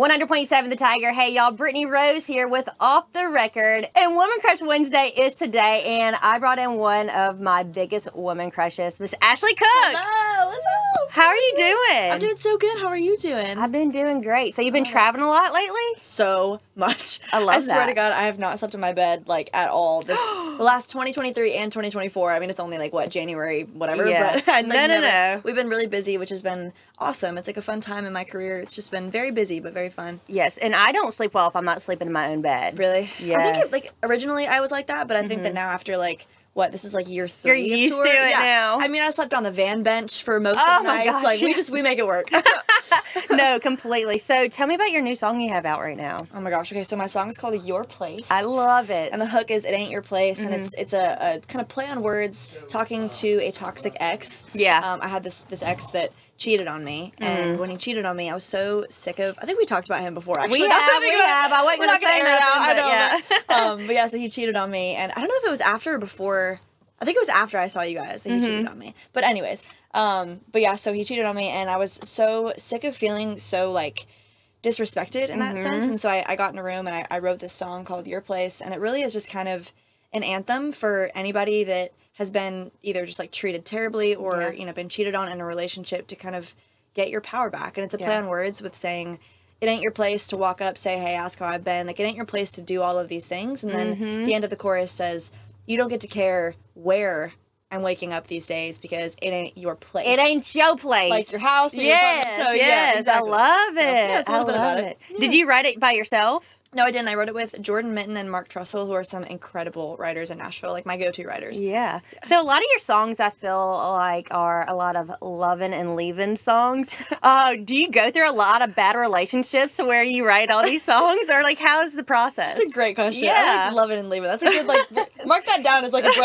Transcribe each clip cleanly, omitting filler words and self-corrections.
100.7 The Tiger. Hey, y'all. Brittany Rose here with Off the Record. And Woman Crush Wednesday is today. And I brought in one of my biggest woman crushes, Miss Ashley Cook. Hello. What's up? How are you doing? I'm doing so good. How are you doing? I've been doing great. So you've been traveling a lot lately? So much. I love swear to God, I have not slept in my bed, at all. The last 2023 and 2024. I mean, it's only, January, whatever. Yeah. But No. We've been really busy, which has been awesome. It's, a fun time in my career. It's just been very busy, but very fun. Yes, and I don't sleep well if I'm not sleeping in my own bed. Really? Yes. I think, originally I was like that, but I think that now after, this is year 3 You're of used tour. to it Yeah. now. I mean, I slept on the van bench for most of Oh the my nights. gosh. We make it work. No, completely. So tell me about your new song you have out right now. Oh my gosh. Okay, so my song is called Your Place. I love it. And the hook is It Ain't Your Place, and it's a kind of play on words talking to a toxic ex. Yeah. I had this ex that cheated on me, and when he cheated on me, I was so sick of. I think we talked about him before. Actually, We have. I wasn't We're going not to gonna say air it out. I nothing, know. But yeah, so he cheated on me, and I don't know if it was after or before. I think it was after I saw you guys that he cheated on me. But anyways, but yeah, so he cheated on me, and I was so sick of feeling so disrespected in that sense, and so I got in a room and I wrote this song called Your Place, and it really is just kind of an anthem for anybody that has been either just treated terribly or been cheated on in a relationship to kind of get your power back. And it's a play on words with saying it ain't your place to walk up, say hey, ask how I've been, it ain't your place to do all of these things, and then the end of the chorus says you don't get to care where I'm waking up these days because it ain't your place. It ain't your place. Your house. Or yes, your so, yes, exactly. I love it. So, yeah, it's a little bit about it. Yeah. Did you write it by yourself? No, I didn't. I wrote it with Jordan Mitten and Mark Trussell, who are some incredible writers in Nashville, my go-to writers. Yeah. So a lot of your songs, I feel are a lot of loving and leaving songs. Do you go through a lot of bad relationships where you write all these songs, or how is the process? That's a great question. Yeah. I love it and leave it. That's a good mark that down as a brand.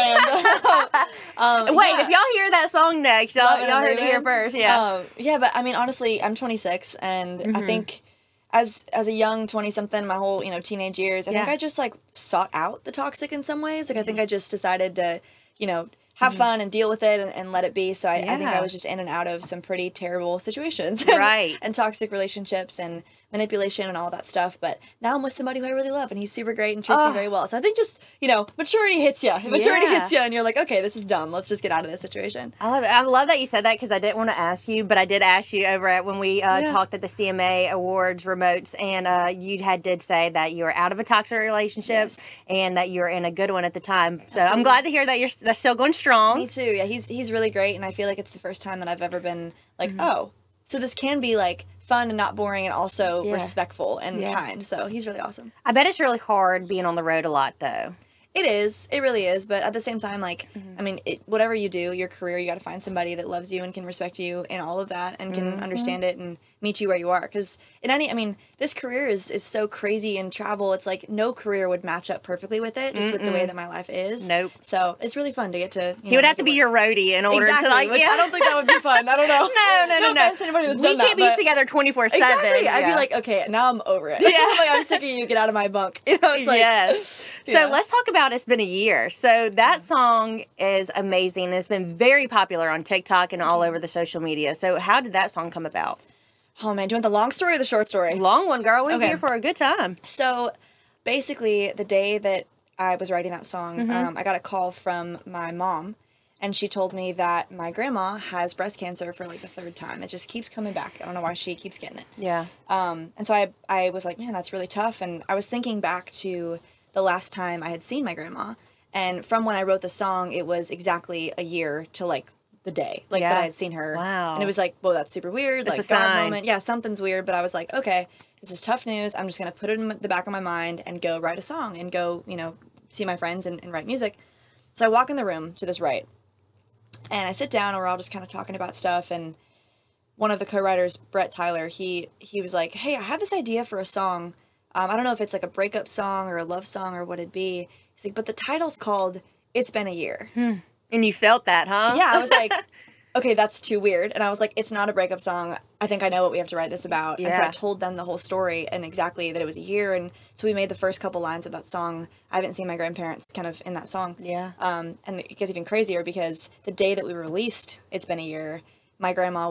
Wait, if y'all hear that song next, y'all heard it here first. Yeah. Yeah, but I mean, honestly, I'm 26, and I think as a young 20-something, my whole, teenage years, I think I just, sought out the toxic in some ways. I think I just decided to, have fun and deal with it and let it be. So I think I was just in and out of some pretty terrible situations. Right. And toxic relationships and manipulation and all that stuff. But now I'm with somebody who I really love, and he's super great and treats me very well. So I think just, maturity hits you. Maturity hits you, and you're like, okay, this is dumb. Let's just get out of this situation. I love it. I love that you said that, because I didn't want to ask you, but I did ask you over at when we talked at the CMA Awards remotes, and you did say that you were out of a toxic relationship and that you were in a good one at the time. So I'm glad to hear that that's still going strong. Me too. Yeah, he's really great, and I feel like it's the first time that I've ever been oh, so this can be fun and not boring and also respectful and kind. So he's really awesome. I bet it's really hard being on the road a lot, though. It is. It really is. But at the same time, I mean, whatever you do, your career, you got to find somebody that loves you and can respect you in all of that and can understand it and meet you where you are. Because this career is so crazy in travel. It's no career would match up perfectly with it, just with the way that my life is. Nope. So it's really fun to get to. He would have to be your roadie in order to which I don't think that would be fun. I don't know. No. offense to anybody that's We done can't that, be together 24/7. Exactly. I'd be like, okay, now I'm over it. Yeah. I'm sick of you. Get out of my bunk. It's yes. So let's talk about It's Been a Year. So that song is amazing. It's been very popular on TikTok and all over the social media. So how did that song come about? Oh man, do you want the long story or the short story? Long one, girl. We're here for a good time. So basically, the day that I was writing that song, I got a call from my mom, and she told me that my grandma has breast cancer for the 3rd time. It just keeps coming back. I don't know why she keeps getting it. Yeah. And so I was like, man, that's really tough. And I was thinking back to the last time I had seen my grandma. And from when I wrote the song, it was exactly a year to the day that I had seen her. Wow. And it was whoa, that's super weird. It's a God sign. moment. Yeah, something's weird. But I was like, okay, this is tough news. I'm just going to put it in the back of my mind and go write a song and go, see my friends and write music. So I walk in the room to this right. And I sit down and we're all just kind of talking about stuff. And one of the co-writers, Brett Tyler, he was like, hey, I have this idea for a song. I don't know if it's a breakup song or a love song or what it'd be. He's like, but the title's called It's Been a Year. And you felt that, huh? Yeah, I was like, okay, that's too weird. And I was like, it's not a breakup song. I think I know what we have to write this about. Yeah. And so I told them the whole story and exactly that it was a year. And so we made the first couple lines of that song. I haven't seen my grandparents kind of in that song. Yeah. And it gets even crazier because the day that we released It's Been a Year, my grandma was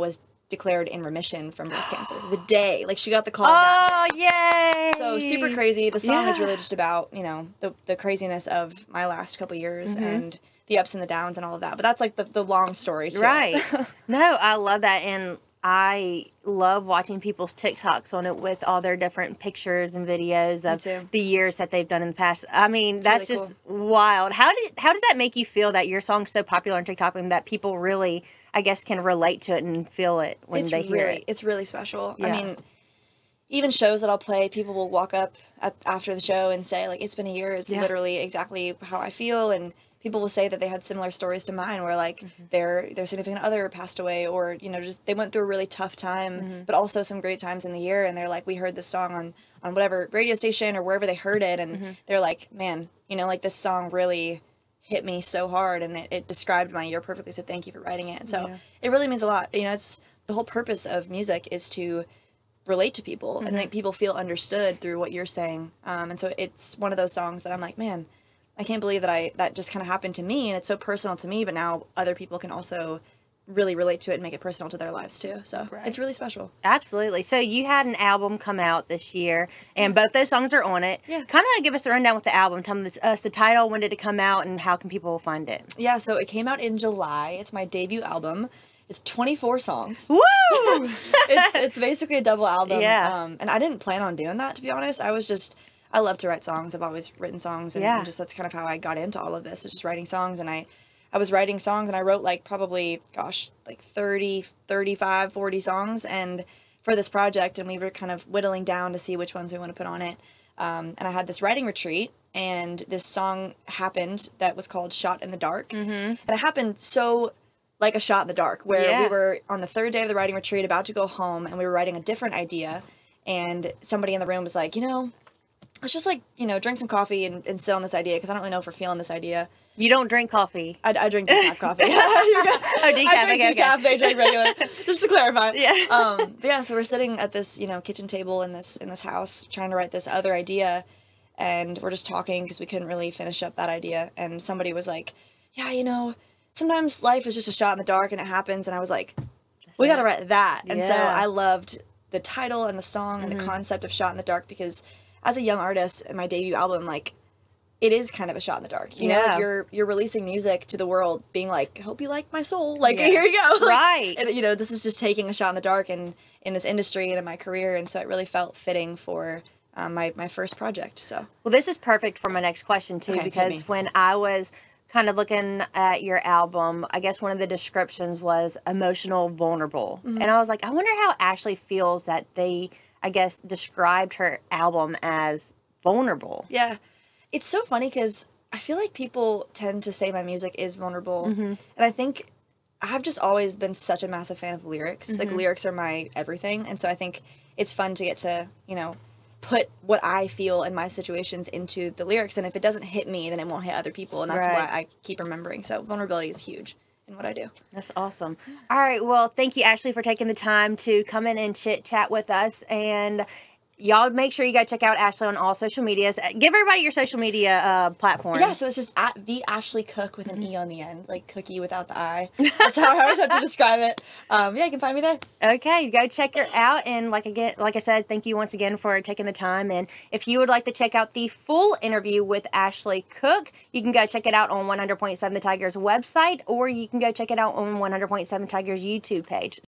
declared in remission from breast cancer. The day, like she got the call that day. Yay! So super crazy. The song is really just about, you know, the craziness of my last couple years and the ups and the downs and all of that. But that's like the long story too. Right. No, I love that. And I love watching people's TikToks on it with all their different pictures and videos of the years that they've done in the past. I mean, that's really just wild. How does that make you feel that your song's so popular on TikTok and that people really, I guess, can relate to it and feel it when they hear it? It's really special. Yeah. I mean, even shows that I'll play, people will walk up after the show and say, like, it's been a year is literally exactly how I feel. And people will say that they had similar stories to mine where, like, their significant other passed away or, you know, just they went through a really tough time, but also some great times in the year. And they're like, we heard this song on whatever radio station or wherever they heard it. And they're like, man, you know, like, this song really hit me so hard and it described my year perfectly. So thank you for writing it. And so it really means a lot. You know, it's the whole purpose of music is to relate to people and make people feel understood through what you're saying. And so it's one of those songs that I'm like, man, I can't believe that just kind of happened to me and it's so personal to me, but now other people can also really relate to it and make it personal to their lives too. So it's really special. Absolutely. So you had an album come out this year and both those songs are on it. Yeah. Kind of give us a rundown with the album. Tell us the title, when did it come out, and how can people find it? Yeah, so it came out in July. It's my debut album. It's 24 songs. Woo! it's basically a double album. Yeah. And I didn't plan on doing that, to be honest. I love to write songs. I've always written songs, and just that's kind of how I got into all of this, is just writing songs. And I was writing songs, and I wrote like probably, like 30, 35, 40 songs and for this project, and we were kind of whittling down to see which ones we want to put on it. And I had this writing retreat, and this song happened that was called Shot in the Dark. And it happened so like a shot in the dark, where we were on the third day of the writing retreat about to go home, and we were writing a different idea, and somebody in the room was like, you know, let's just like, you know, drink some coffee and sit on this idea, because I don't really know if we're feeling this idea. You don't drink coffee. I drink decaf coffee. Oh, decaf. I drink decaf, they drink regular. Just to clarify. Yeah. But yeah, so we're sitting at this, you know, kitchen table in this house trying to write this other idea, and we're just talking because we couldn't really finish up that idea. And somebody was like, yeah, you know, sometimes life is just a shot in the dark and it happens. And I was like, we got to write that. And so I loved the title and the song and the concept of Shot in the Dark, because as a young artist in my debut album, like, it is kind of a shot in the dark, you know, like you're releasing music to the world being like, hope you like my soul. Like, here you go. Like, right. And, you know, this is just taking a shot in the dark in this industry and in my career. And so it really felt fitting for my first project. So, well, this is perfect for my next question too, because when I was kind of looking at your album, I guess one of the descriptions was emotional, vulnerable. And I was like, I wonder how Ashley feels that they, I guess, described her album as vulnerable. Yeah. It's so funny because I feel like people tend to say my music is vulnerable. And I think I've just always been such a massive fan of lyrics. Like, lyrics are my everything. And so I think it's fun to get to, you know, put what I feel in my situations into the lyrics. And if it doesn't hit me, then it won't hit other people. And that's why I keep remembering. So vulnerability is huge in what I do. That's awesome. All right. Well, thank you, Ashley, for taking the time to come in and chit chat with us. And y'all make sure you go check out Ashley on all social medias. Give everybody your social media platforms. Yeah, so it's just at the Ashley Cook with an E on the end, like cookie without the I. That's how I always have to describe it. Yeah, you can find me there. Okay, go check her out. And like I said, thank you once again for taking the time. And if you would like to check out the full interview with Ashley Cook, you can go check it out on 100.7 The Tigers website, or you can go check it out on 100.7 Tigers YouTube page.